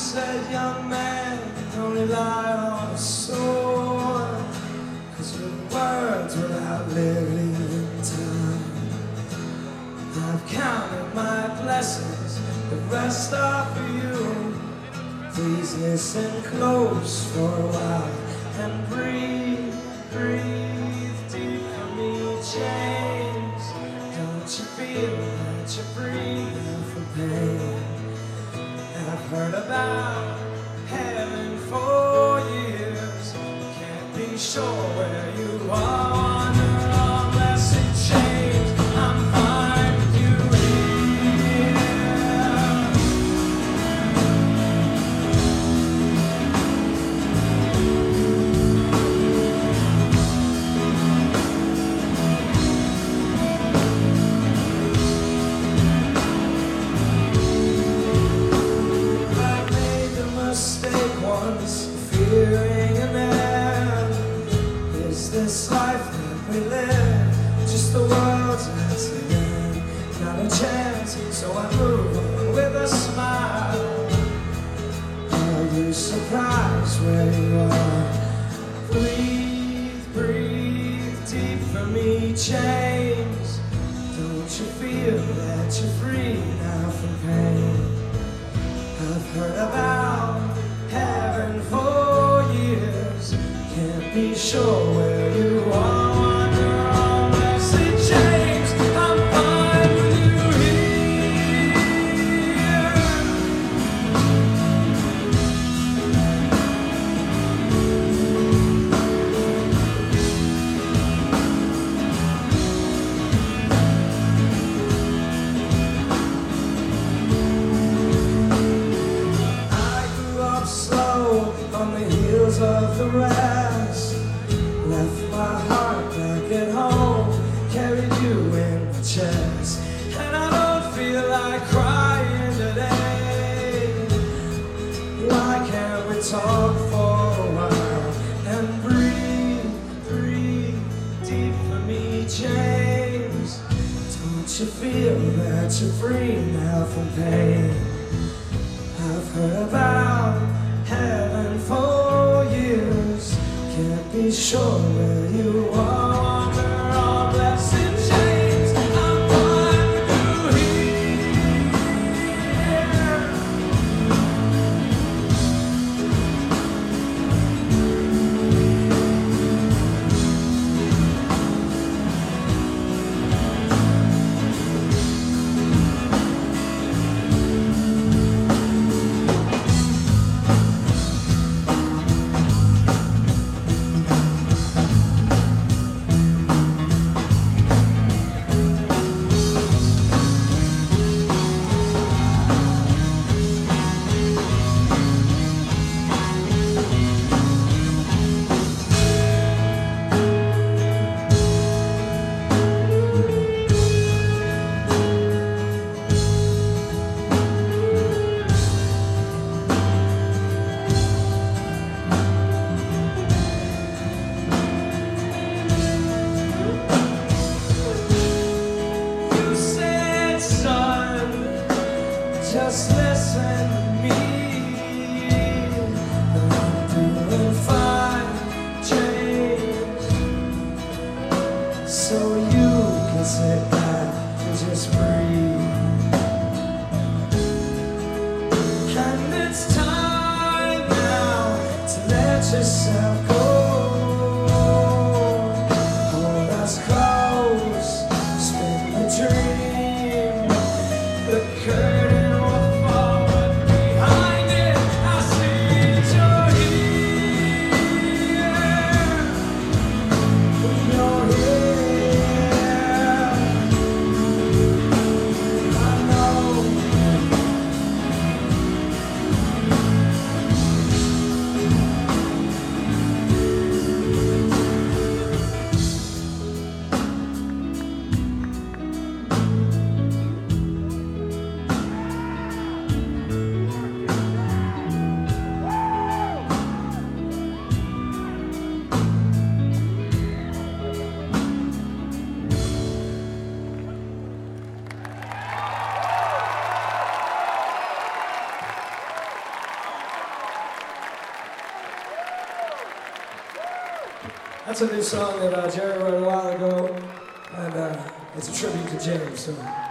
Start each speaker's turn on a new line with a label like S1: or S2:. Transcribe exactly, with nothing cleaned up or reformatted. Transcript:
S1: said, young man, only lie on a sword, 'cause your words will outlive leaving time. I've counted my blessings, the rest are for you. Please listen close for a while and breathe, breathe deep for me, James. Don't you feel that you're breathing for pain? I've heard about heaven for years, can't be sure where you are unless it changed. I'm fine with you fearing an end. Is this life that we live just the world's end? Not a chance, so I move on with a smile. Are you surprised where you are? Breathe, breathe deep for me, James. Don't you feel that you're free now from pain? I've heard about heaven for years, can't be sure where you are. Wonder unless it changed. I'm fine with you on the heels of the rest. Left my heart back at home, carried you in my chest, and I don't feel like crying today. Why can't we talk for a while and breathe, breathe deep for me, James? Don't you feel that you're free now from pain? I've heard about heaven for years, can't be sure where you are. Wonder all blessed James, I'm fine with you here. Just listen to me, I'm doing fine, James. So you can sit back and just breathe. And it's time now to let yourself go. Hold us close, spin the dream, the curtain. That's a new song that uh, Jerry wrote a while ago, and uh, it's a tribute to James. So.